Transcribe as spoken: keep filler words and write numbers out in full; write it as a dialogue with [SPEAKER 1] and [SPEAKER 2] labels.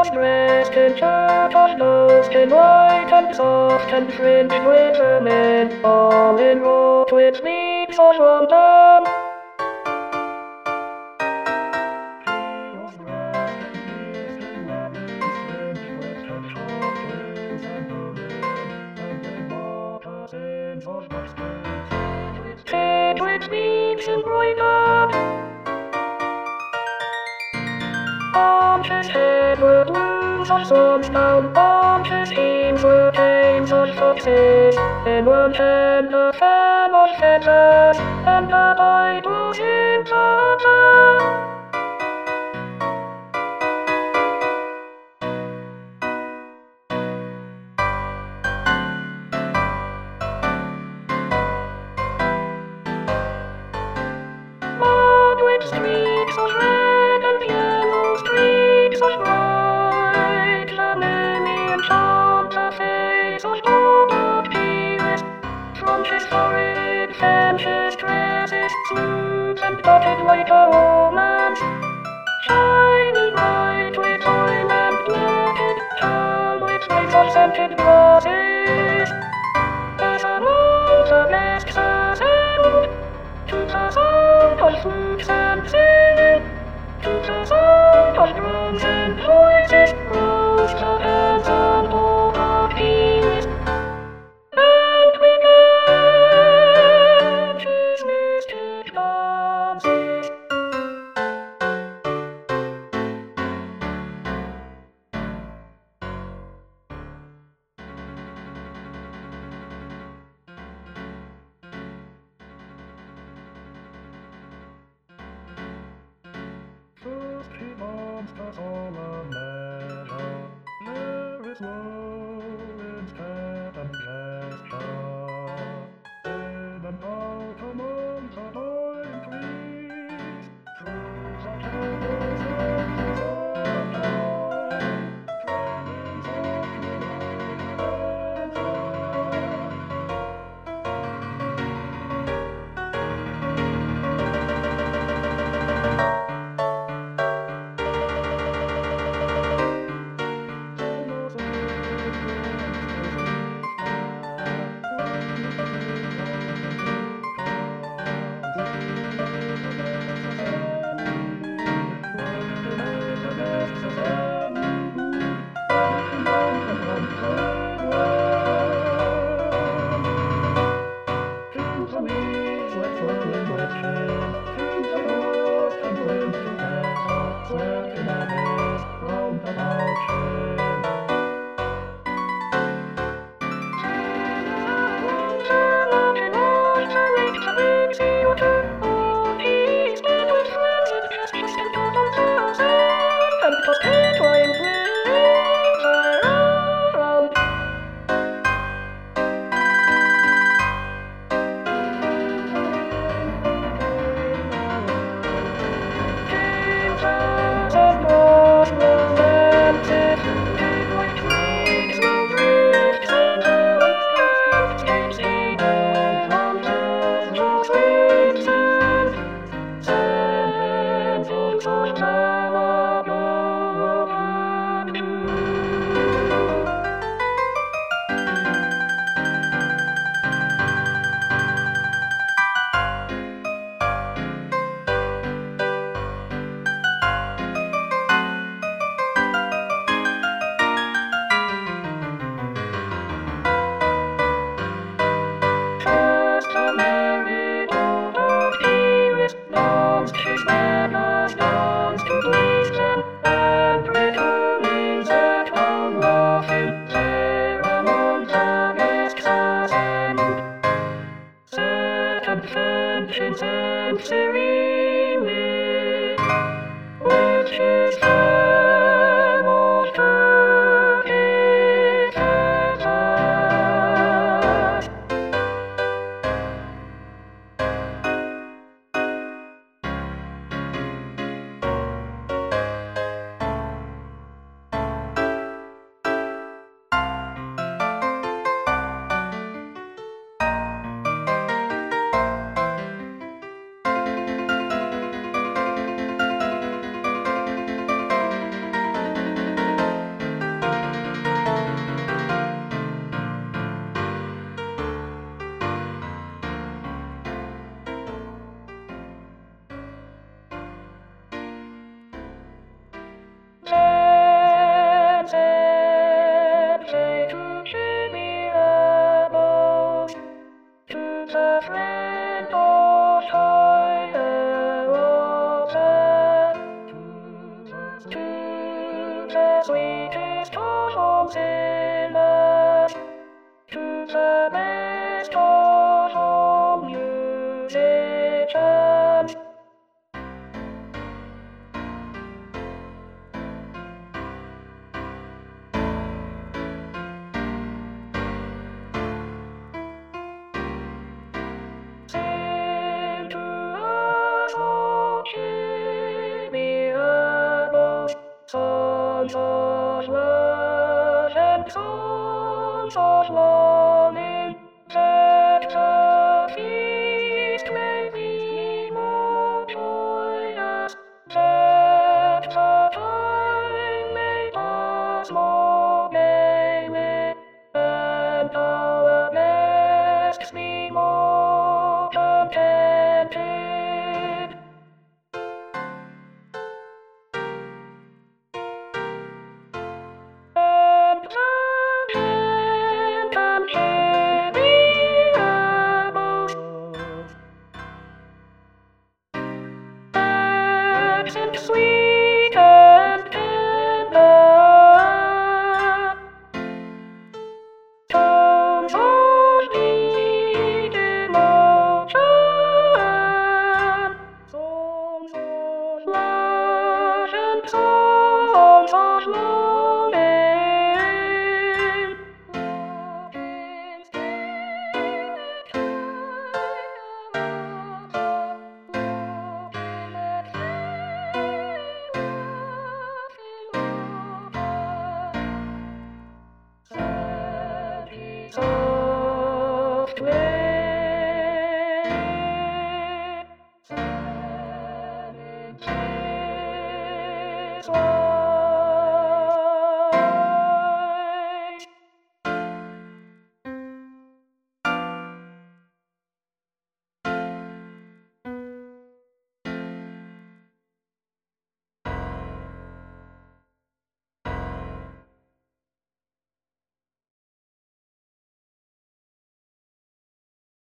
[SPEAKER 1] was dressed in turtle doves in white and soft and fringed with ermine, all in rope with sleeves of undone. Fed with leaves embroidered. On his head were plumes of sundown, on his heels were chains of success. In one hand a fan of feathers, and a Bible in the other. With streaks of red and yellow, streaks of white, the many enchant the face of Robert Pires. From his forehead and his tresses, smooth and dotted like a woman's, shining bright with oil and blended, tall with rays of scented glosses. As among the guests assembled, to the sound of flutes and singing, to the sound of drums and voices, rose the handsome Robert Pires, and began his mystic dances. First he mounts the solemn measure, there is woe in step and gesture. In and out among the toiling trees, through the temples of the sunshine, trailing softly like a Conscience and serenely, with his time of turkey feathers. songs of love and songs of longing, that the feast may be more joyous, that the time may pass more gaily, and our guests be more contented. And content and heavy are both, accent sweet and tender, tones of sweet emotion, songs of love and songs of longing, love is still a kind of love in a laughing water. Sad is